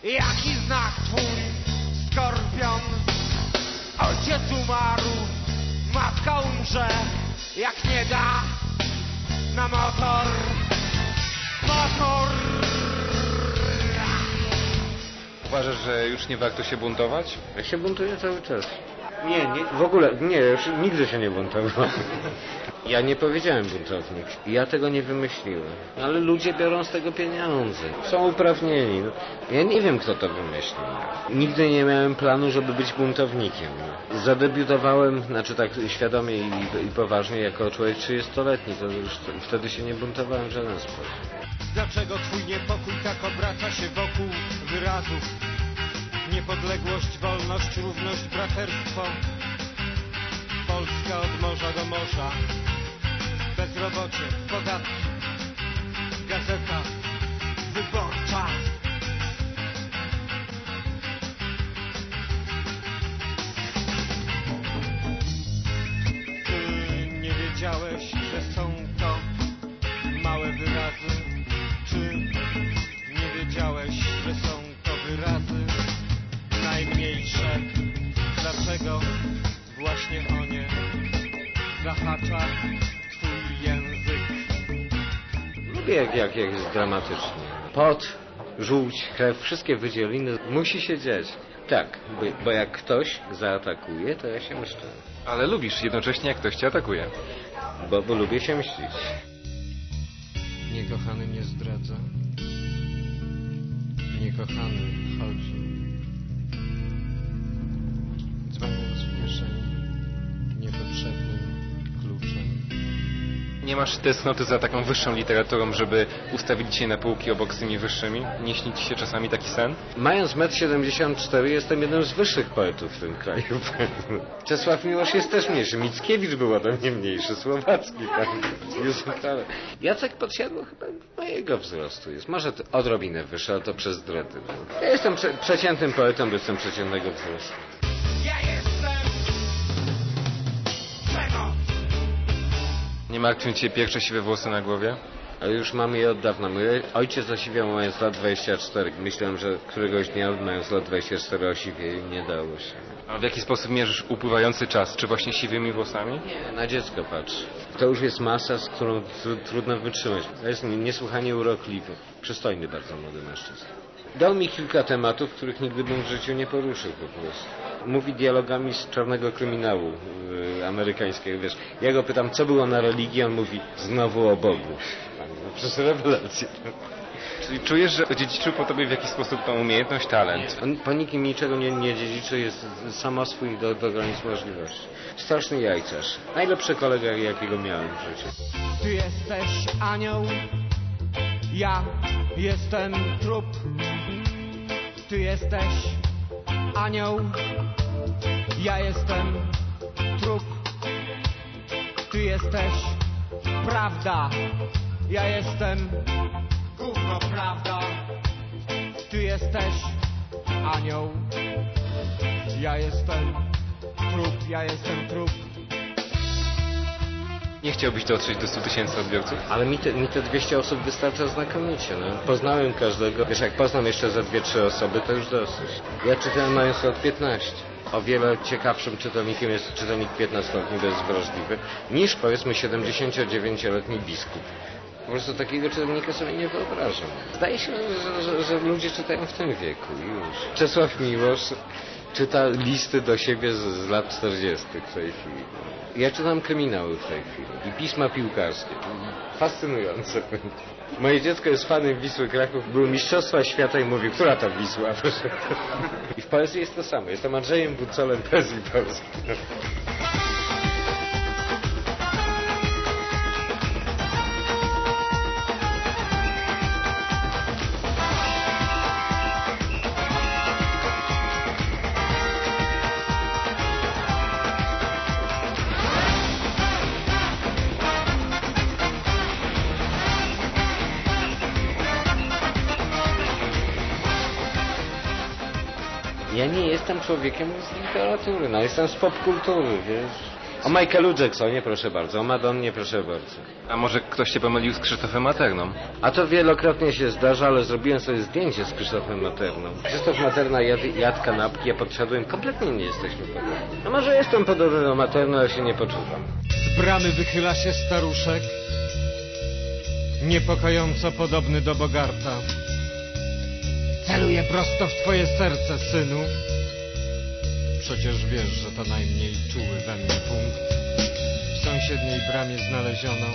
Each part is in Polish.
Jaki znak twój, skorpion? Ojciec umarł, matka umrze. Jak nie da na motor. Uważasz, że już nie warto się buntować? Ja się buntuję cały czas. Nie, w ogóle, nie, już nigdy się nie buntowałem. Ja nie powiedziałem buntownik. Ja tego nie wymyśliłem. Ale ludzie biorą z tego pieniądze. Są uprawnieni. No. Ja nie wiem, kto to wymyślił. Nigdy nie miałem planu, żeby być buntownikiem. Zadebiutowałem, znaczy tak świadomie i poważnie, jako człowiek 30-letni. To już wtedy się nie buntowałem w żaden sposób. Dlaczego twój niepokój tak obraca się wokół wyrazów? Niepodległość, wolność, równość, braterstwo. Polska od morza do morza. Bezrobocie, podatki, gazeta wyborcza. Ty nie wiedziałeś, że są to małe wyrazy? Czy nie wiedziałeś, że są to wyrazy najmniejsze? Dlaczego właśnie o nie zahacza twój język? Lubię jak jest dramatycznie. Pot, żółć, krew, wszystkie wydzieliny musi się dziać. Tak, bo jak ktoś zaatakuje, to ja się myślę. Ale lubisz jednocześnie, jak ktoś cię atakuje. Bo lubię się myślić. Niekochany nie zdradza. Niekochany chodzi. Dzwoniąc w kieszeni niepotrzebnym kluczem. Nie masz tęsknoty za taką wyższą literaturą, żeby ustawić się na półki obok z tymi wyższymi? Nie śni ci się czasami taki sen? Mając 1,74 m jestem jednym z wyższych poetów w tym kraju. Czesław Miłosz jest też mniejszy. Mickiewicz był ode mnie mniejszy. Słowacki. Jacek Podsiadło chyba mojego wzrostu jest. Może odrobinę wyższy, ale to przez dredy. Ja jestem przeciętnym poetą, bo jestem przeciętnego wzrostu. Nie martwią cię pierwsze siwe włosy na głowie? Ale już mam je od dawna. Mój ojciec osiwiał mając lat 24. Myślałem, że któregoś dnia mając lat 24 osiwieje i nie dało się. A w jaki sposób mierzysz upływający czas? Czy właśnie siwymi włosami? Nie, na dziecko patrz. To już jest masa, z którą trudno wytrzymać. To jest niesłychanie urokliwy. Przystojny bardzo młody mężczyzna. Dał mi kilka tematów, których nigdy bym w życiu nie poruszył po prostu. Mówi dialogami z czarnego kryminału amerykańskiego, wiesz. Ja go pytam, co było na religii, on mówi, znowu o Bogu. No, przecież rewelacje. Czyli czujesz, że odziedziczył po tobie w jakiś sposób tą umiejętność, talent? On po nikim niczego nie dziedziczy, jest samoswój do granic możliwości. Straszny jajcarz. Najlepszy kolega, jakiego miałem w życiu. Ty jesteś anioł, ja jestem trup. Ty jesteś anioł, ja jestem trup. Ty jesteś prawda, ja jestem gówno prawda. Ty jesteś anioł, ja jestem trup, ja jestem trup. Nie chciałbyś dotrzeć do 100 000 odbiorców? Ale mi te 200 osób wystarcza znakomicie. No. Poznałem każdego. Wiesz, jak poznam jeszcze ze 2-3 osoby, to już dosyć. Ja czytałem mając lat 15. O wiele ciekawszym czytelnikiem jest czytelnik 15-letni bezwrażliwy, niż powiedzmy 79-letni biskup. Po prostu takiego czytelnika sobie nie wyobrażam. Zdaje się, że ludzie czytają w tym wieku już. Czesław Miłosz czyta listy do siebie z lat 40. w tej chwili. Ja czytam kryminały w tej chwili i pisma piłkarskie. Fascynujące. Moje dziecko jest fanem Wisły Kraków. Były mistrzostwa świata i mówi, która to Wisła? I w poezji jest to samo. Jestem Andrzejem Bucolem poezji polskiej. Ja nie jestem człowiekiem z literatury, no jestem z popkultury, wiesz. O Michaelu Jacksonie proszę bardzo, o Madonnie proszę bardzo. A może ktoś cię pomylił z Krzysztofem Materną? A to wielokrotnie się zdarza, ale zrobiłem sobie zdjęcie z Krzysztofem Materną. Krzysztof Materna jadł kanapki, ja podszedłem, kompletnie nie jesteśmy podobni. No może jestem podobny do Materny, ale się nie poczuwam. Z bramy wychyla się staruszek, niepokojąco podobny do Bogarta. Celuje prosto w twoje serce, synu. Przecież wiesz, że to najmniej czuły we mnie punkt. W sąsiedniej bramie znaleziono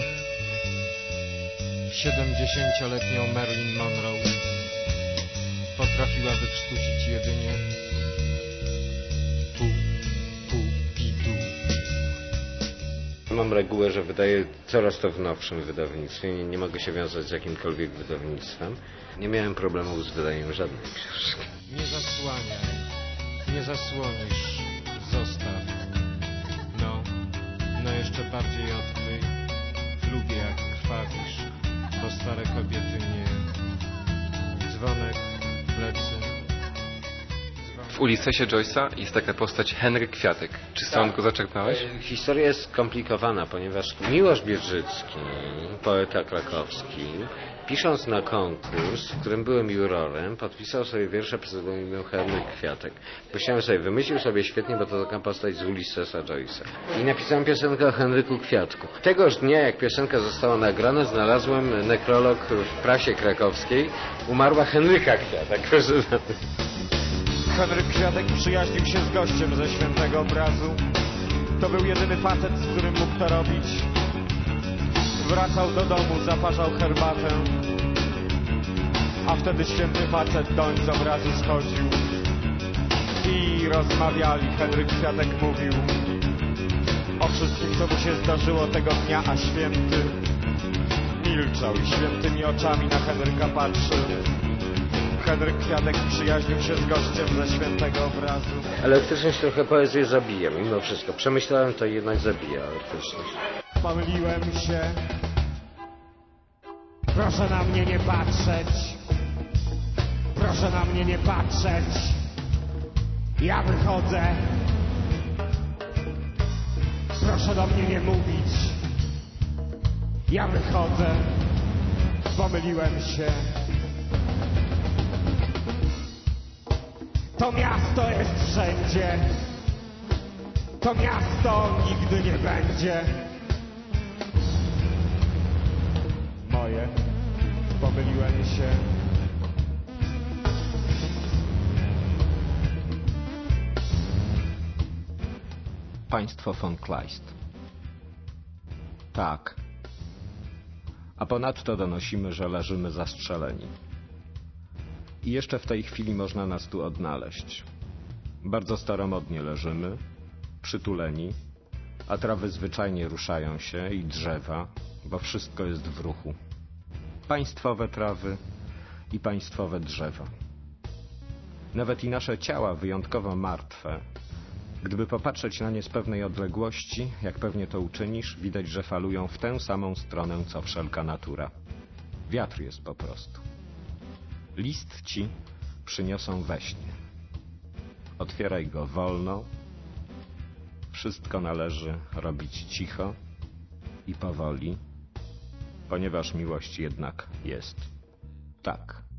70-letnią Marilyn Monroe. Potrafiła wykrztusić jedynie pu-pi-du. Mam regułę, że wydaję coraz to w nowszym wydawnictwie. Nie mogę się wiązać z jakimkolwiek wydawnictwem. Nie miałem problemów z wydaniem żadnej książki. Nie zasłaniaj, nie zasłonisz, zostaw. No jeszcze bardziej odkryj. Lubię jak krwawisz, bo stare kobiety nie. Dzwonek, plecy. W Ulisesie Joyce'a jest taka postać Henry Kwiatek. Czy stąd go zaczerpnąłeś? Historia jest skomplikowana, ponieważ Miłosz Bierżycki, poeta krakowski, pisząc na konkurs, w którym byłem jurorem, podpisał sobie wiersze pseudonimem Henryk Kwiatek. Myślałem sobie, wymyślił sobie świetnie, bo to taka postać z Ulisesa Joyce'a. I napisałem piosenkę o Henryku Kwiatku. Tegoż dnia, jak piosenka została nagrana, znalazłem nekrolog w prasie krakowskiej. Umarła Henryka Kwiatek. Henryk Kwiatek przyjaźnił się z gościem ze Świętego Obrazu. To był jedyny facet, z którym mógł to robić. Wracał do domu, zaparzał herbatę, a wtedy święty facet doń z obrazu schodził i rozmawiali. Henryk Kwiatek mówił o wszystkim, co mu się zdarzyło tego dnia, a święty milczał i świętymi oczami na Henryka patrzył. Henryk Kwiatek przyjaźnił się z gościem ze Świętego Obrazu. Elektryczność trochę poezję zabija, mimo wszystko. Przemyślałem, to jednak zabija elektryczność. Pomyliłem się. Proszę na mnie nie patrzeć. Proszę na mnie nie patrzeć. Ja wychodzę. Proszę do mnie nie mówić. Ja wychodzę. Pomyliłem się. To miasto jest wszędzie. To miasto nigdy nie będzie moje. Pomyliłem się. Państwo von Kleist. Tak. A ponadto donosimy, że leżymy zastrzeleni. I jeszcze w tej chwili można nas tu odnaleźć. Bardzo staromodnie leżymy, przytuleni, a trawy zwyczajnie ruszają się i drzewa, bo wszystko jest w ruchu. Państwowe trawy i państwowe drzewa. Nawet i nasze ciała wyjątkowo martwe. Gdyby popatrzeć na nie z pewnej odległości, jak pewnie to uczynisz, widać, że falują w tę samą stronę, co wszelka natura. Wiatr jest po prostu. List ci przyniosą we śnie. Otwieraj go wolno. Wszystko należy robić cicho i powoli, ponieważ miłość jednak jest. Tak.